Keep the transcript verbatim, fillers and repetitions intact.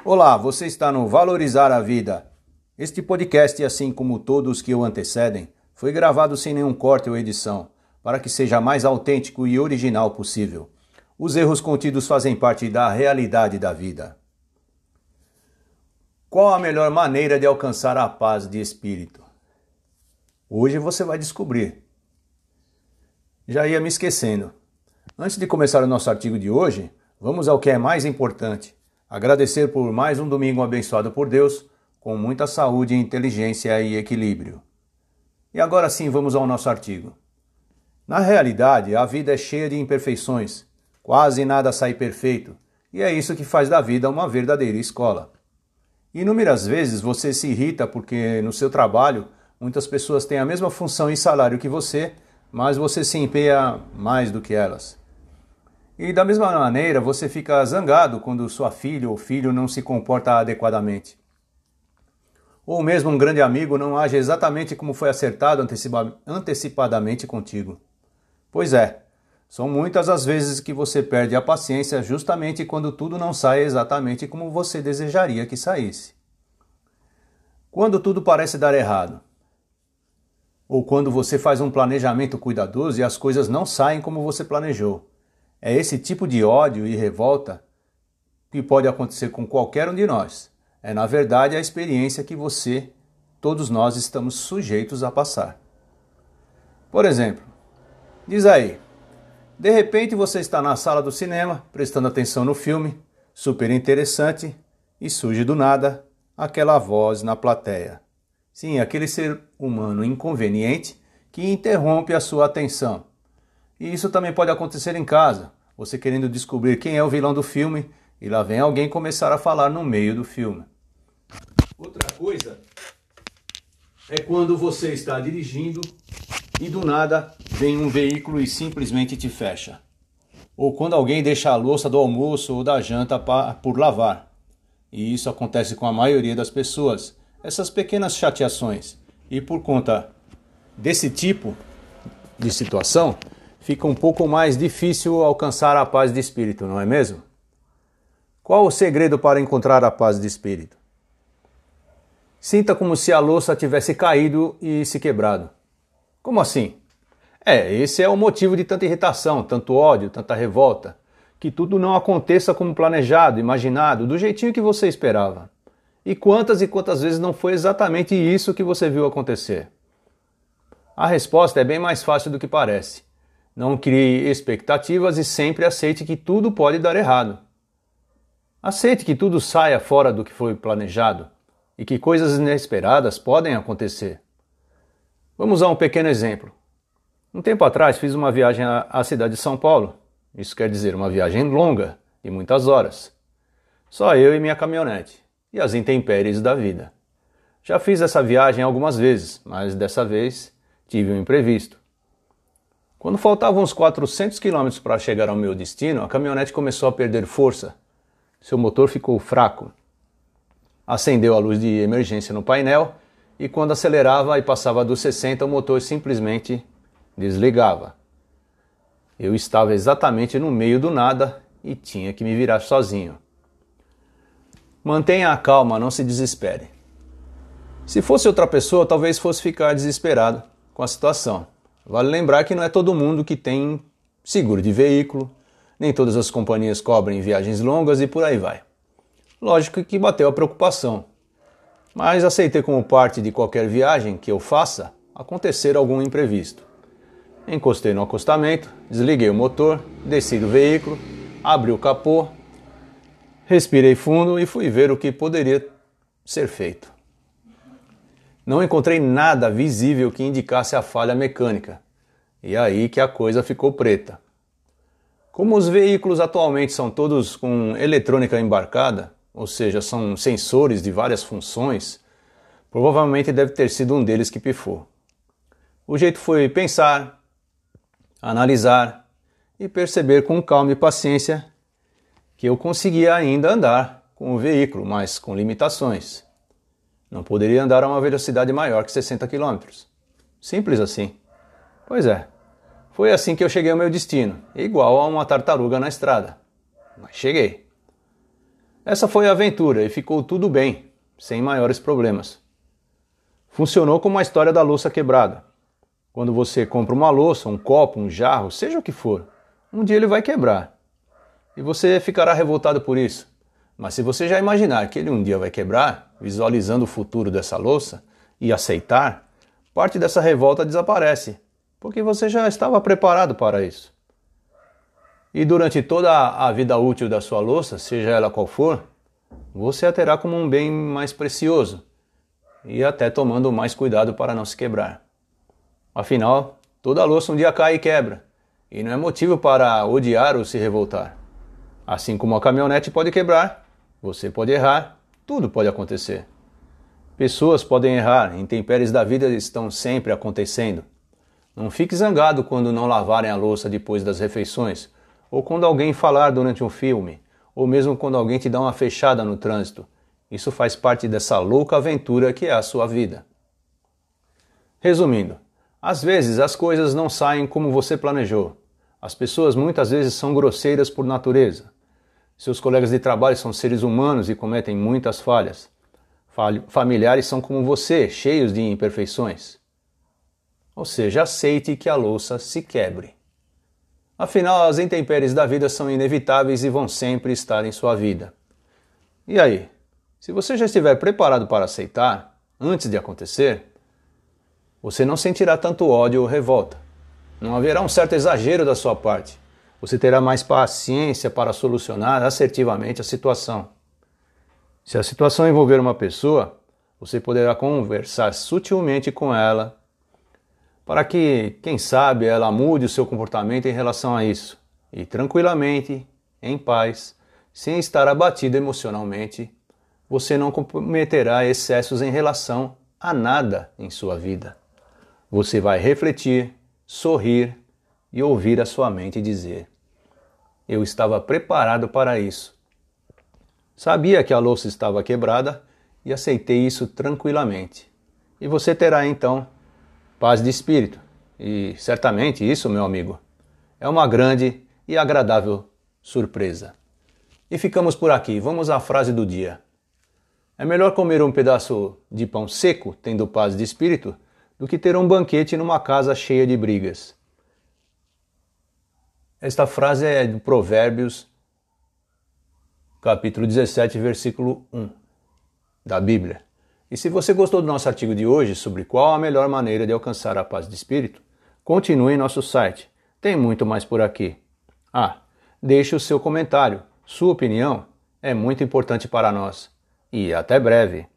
Olá, você está no Valorizar a Vida. Este podcast, assim como todos que o antecedem, foi gravado sem nenhum corte ou edição, para que seja mais autêntico e original possível. Os erros contidos fazem parte da realidade da vida. Qual a melhor maneira de alcançar a paz de espírito? Hoje você vai descobrir. Já ia me esquecendo. Antes de começar o nosso artigo de hoje, vamos ao que é mais importante. Agradecer por mais um domingo abençoado por Deus, com muita saúde, inteligência e equilíbrio. E agora sim, vamos ao nosso artigo. Na realidade, a vida é cheia de imperfeições. Quase nada sai perfeito. E é isso que faz da vida uma verdadeira escola. Inúmeras vezes você se irrita porque no seu trabalho muitas pessoas têm a mesma função e salário que você, mas você se empenha mais do que elas. E da mesma maneira você fica zangado quando sua filha ou filho não se comporta adequadamente. Ou mesmo um grande amigo não age exatamente como foi acertado antecipa- antecipadamente contigo. Pois é, são muitas as vezes que você perde a paciência justamente quando tudo não sai exatamente como você desejaria que saísse. Quando tudo parece dar errado. Ou quando você faz um planejamento cuidadoso e as coisas não saem como você planejou. É esse tipo de ódio e revolta que pode acontecer com qualquer um de nós. É, na verdade, a experiência que você, todos nós, estamos sujeitos a passar. Por exemplo, diz aí, de repente você está na sala do cinema, prestando atenção no filme, super interessante, e surge do nada aquela voz na plateia. Sim, aquele ser humano inconveniente que interrompe a sua atenção. E isso também pode acontecer em casa, você querendo descobrir quem é o vilão do filme e lá vem alguém começar a falar no meio do filme. Outra coisa é quando você está dirigindo e do nada vem um veículo e simplesmente te fecha. Ou quando alguém deixa a louça do almoço ou da janta por lavar. E isso acontece com a maioria das pessoas, essas pequenas chateações. E por conta desse tipo de situação, fica um pouco mais difícil alcançar a paz de espírito, não é mesmo? Qual o segredo para encontrar a paz de espírito? Sinta como se a louça tivesse caído e se quebrado. Como assim? É, esse é o motivo de tanta irritação, tanto ódio, tanta revolta. Que tudo não aconteça como planejado, imaginado, do jeitinho que você esperava. E quantas e quantas vezes não foi exatamente isso que você viu acontecer? A resposta é bem mais fácil do que parece. Não crie expectativas e sempre aceite que tudo pode dar errado. Aceite que tudo saia fora do que foi planejado e que coisas inesperadas podem acontecer. Vamos a um pequeno exemplo. Um tempo atrás fiz uma viagem à cidade de São Paulo. Isso quer dizer uma viagem longa, de muitas horas. Só eu e minha caminhonete e as intempéries da vida. Já fiz essa viagem algumas vezes, mas dessa vez tive um imprevisto. Quando faltavam uns quatrocentos quilômetros para chegar ao meu destino, a caminhonete começou a perder força. Seu motor ficou fraco. Acendeu a luz de emergência no painel e quando acelerava e passava dos sessenta, o motor simplesmente desligava. Eu estava exatamente no meio do nada e tinha que me virar sozinho. Mantenha a calma, não se desespere. Se fosse outra pessoa, talvez fosse ficar desesperado com a situação. Vale lembrar que não é todo mundo que tem seguro de veículo, nem todas as companhias cobrem viagens longas e por aí vai. Lógico que bateu a preocupação, mas aceitei como parte de qualquer viagem que eu faça acontecer algum imprevisto. Encostei no acostamento, desliguei o motor, desci do veículo, abri o capô, respirei fundo e fui ver o que poderia ser feito. Não encontrei nada visível que indicasse a falha mecânica. E aí que a coisa ficou preta. Como os veículos atualmente são todos com eletrônica embarcada, ou seja, são sensores de várias funções, provavelmente deve ter sido um deles que pifou. O jeito foi pensar, analisar e perceber com calma e paciência que eu conseguia ainda andar com o veículo, mas com limitações. Não poderia andar a uma velocidade maior que sessenta quilômetros. Simples assim. Pois é, foi assim que eu cheguei ao meu destino, igual a uma tartaruga na estrada. Mas cheguei. Essa foi a aventura e ficou tudo bem, sem maiores problemas. Funcionou como a história da louça quebrada. Quando você compra uma louça, um copo, um jarro, seja o que for, um dia ele vai quebrar. E você ficará revoltado por isso. Mas se você já imaginar que ele um dia vai quebrar, visualizando o futuro dessa louça, e aceitar, parte dessa revolta desaparece, porque você já estava preparado para isso. E durante toda a vida útil da sua louça, seja ela qual for, você a terá como um bem mais precioso, e até tomando mais cuidado para não se quebrar. Afinal, toda louça um dia cai e quebra, e não é motivo para odiar ou se revoltar. Assim como a caminhonete pode quebrar, você pode errar, tudo pode acontecer. Pessoas podem errar, intempéries da vida estão sempre acontecendo. Não fique zangado quando não lavarem a louça depois das refeições, ou quando alguém falar durante um filme, ou mesmo quando alguém te dá uma fechada no trânsito. Isso faz parte dessa louca aventura que é a sua vida. Resumindo, às vezes as coisas não saem como você planejou. As pessoas muitas vezes são grosseiras por natureza. Seus colegas de trabalho são seres humanos e cometem muitas falhas. Familiares são como você, cheios de imperfeições. Ou seja, aceite que a louça se quebre. Afinal, as intempéries da vida são inevitáveis e vão sempre estar em sua vida. E aí? Se você já estiver preparado para aceitar, antes de acontecer, você não sentirá tanto ódio ou revolta. Não haverá um certo exagero da sua parte. Você terá mais paciência para solucionar assertivamente a situação. Se a situação envolver uma pessoa, você poderá conversar sutilmente com ela para que, quem sabe, ela mude o seu comportamento em relação a isso e tranquilamente, em paz, sem estar abatido emocionalmente, você não cometerá excessos em relação a nada em sua vida. Você vai refletir, sorrir e ouvir a sua mente dizer: eu estava preparado para isso. Sabia que a louça estava quebrada e aceitei isso tranquilamente. E você terá então paz de espírito. E certamente isso, meu amigo, é uma grande e agradável surpresa. E ficamos por aqui. Vamos à frase do dia. É melhor comer um pedaço de pão seco, tendo paz de espírito, do que ter um banquete numa casa cheia de brigas. Esta frase é de Provérbios, capítulo dezessete, versículo um, da Bíblia. E se você gostou do nosso artigo de hoje sobre qual a melhor maneira de alcançar a paz de espírito, continue em nosso site. Tem muito mais por aqui. Ah, deixe o seu comentário. Sua opinião é muito importante para nós. E até breve!